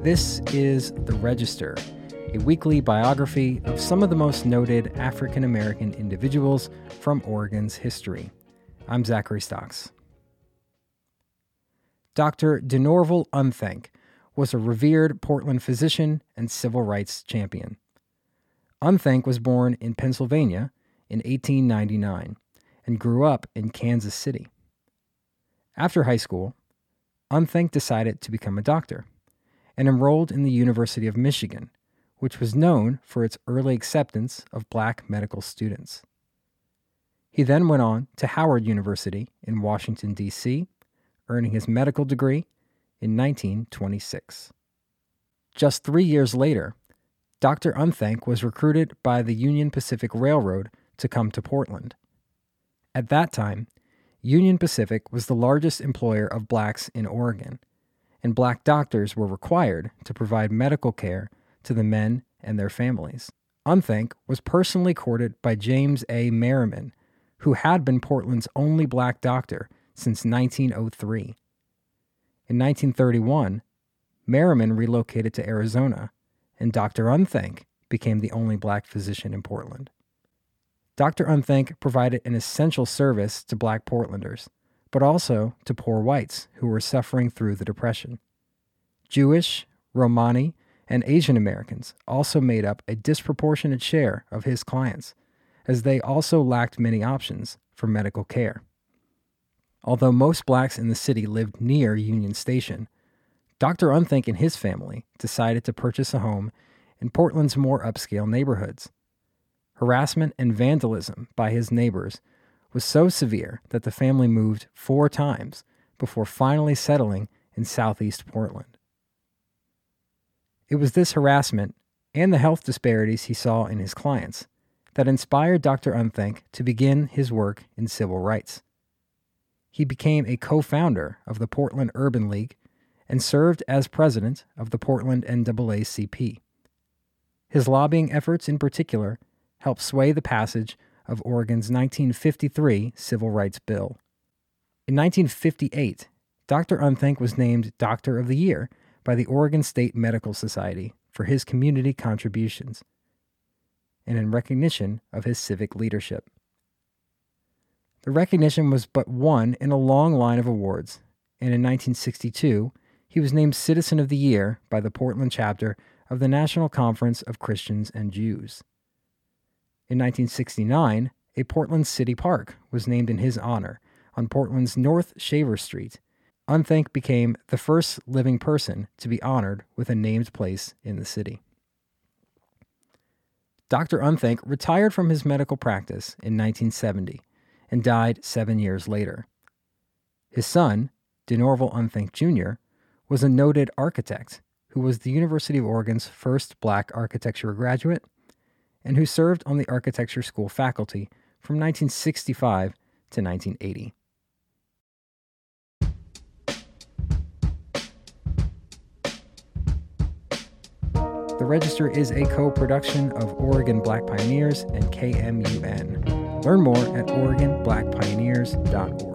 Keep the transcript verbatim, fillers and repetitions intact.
This is The Register, a weekly biography of some of the most noted African American individuals from Oregon's history. I'm Zachary Stocks. Doctor DeNorval Unthank was a revered Portland physician and civil rights champion. Unthank was born in Pennsylvania in eighteen ninety-nine and grew up in Kansas City. After high school, Unthank decided to become a doctor and enrolled in the University of Michigan, which was known for its early acceptance of black medical students. He then went on to Howard University in Washington, D C, earning his medical degree in nineteen twenty-six. Just three years later, Doctor Unthank was recruited by the Union Pacific Railroad to come to Portland. At that time, Union Pacific was the largest employer of blacks in Oregon, and black doctors were required to provide medical care to the men and their families. Unthank was personally courted by James A. Merriman, who had been Portland's only black doctor since nineteen oh three. In nineteen thirty-one, Merriman relocated to Arizona, and Doctor Unthank became the only black physician in Portland. Doctor Unthank provided an essential service to black Portlanders, but also to poor whites who were suffering through the Depression. Jewish, Romani, and Asian Americans also made up a disproportionate share of his clients, as they also lacked many options for medical care. Although most blacks in the city lived near Union Station, Doctor Unthank and his family decided to purchase a home in Portland's more upscale neighborhoods. Harassment and vandalism by his neighbors was so severe that the family moved four times before finally settling in southeast Portland. It was this harassment and the health disparities he saw in his clients that inspired Doctor Unthank to begin his work in civil rights. He became a co-founder of the Portland Urban League and served as president of the Portland N double A C P. His lobbying efforts in particular helped sway the passage of Oregon's nineteen fifty-three Civil Rights Bill. In nineteen fifty-eight, Doctor Unthank was named Doctor of the Year by the Oregon State Medical Society for his community contributions and in recognition of his civic leadership. The recognition was but one in a long line of awards, and in nineteen sixty-two, he was named Citizen of the Year by the Portland chapter of the National Conference of Christians and Jews. In nineteen sixty-nine, a Portland city park was named in his honor on Portland's North Shaver Street. Unthank became the first living person to be honored with a named place in the city. Doctor Unthank retired from his medical practice in nineteen seventy and died seven years later. His son, DeNorval Unthank Junior, was a noted architect who was the University of Oregon's first black architecture graduate and who served on the architecture school faculty from nineteen sixty-five to nineteen eighty. The Register is a co-production of Oregon Black Pioneers and K M U N. Learn more at oregon black pioneers dot org.